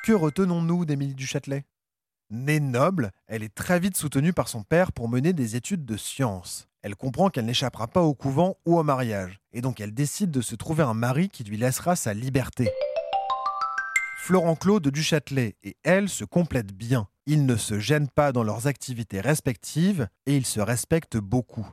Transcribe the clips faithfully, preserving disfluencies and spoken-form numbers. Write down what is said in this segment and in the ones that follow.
Que retenons-nous d'Émilie du Châtelet? Née noble, elle est très vite soutenue par son père pour mener des études de sciences. Elle comprend qu'elle n'échappera pas au couvent ou au mariage, et donc elle décide de se trouver un mari qui lui laissera sa liberté. Florent Claude du Châtelet et elle se complètent bien. Ils ne se gênent pas dans leurs activités respectives et ils se respectent beaucoup.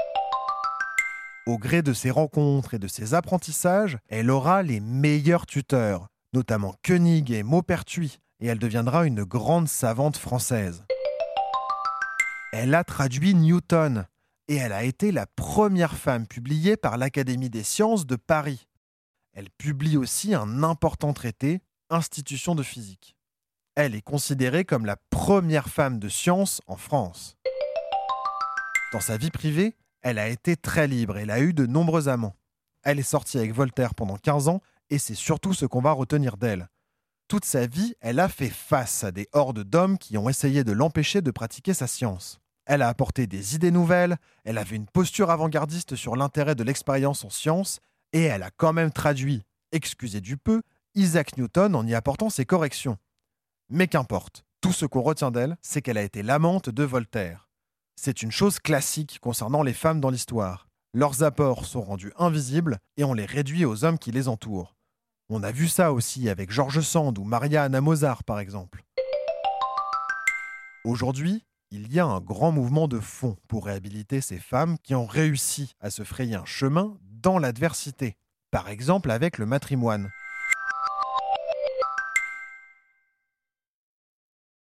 Au gré de ses rencontres et de ses apprentissages, elle aura les meilleurs tuteurs, notamment Koenig et Maupertuis, et elle deviendra une grande savante française. Elle a traduit Newton, et elle a été la première femme publiée par l'Académie des sciences de Paris. Elle publie aussi un important traité, Institutions de physique. Elle est considérée comme la première femme de science en France. Dans sa vie privée, elle a été très libre et elle a eu de nombreux amants. Elle est sortie avec Voltaire pendant quinze ans et c'est surtout ce qu'on va retenir d'elle. Toute sa vie, elle a fait face à des hordes d'hommes qui ont essayé de l'empêcher de pratiquer sa science. Elle a apporté des idées nouvelles, elle avait une posture avant-gardiste sur l'intérêt de l'expérience en science et elle a quand même traduit, excusez du peu, Isaac Newton en y apportant ses corrections. Mais qu'importe, tout ce qu'on retient d'elle, c'est qu'elle a été l'amante de Voltaire. C'est une chose classique concernant les femmes dans l'histoire. Leurs apports sont rendus invisibles et on les réduit aux hommes qui les entourent. On a vu ça aussi avec George Sand ou Maria Anna Mozart par exemple. Aujourd'hui, il y a un grand mouvement de fond pour réhabiliter ces femmes qui ont réussi à se frayer un chemin dans l'adversité. Par exemple avec le matrimoine.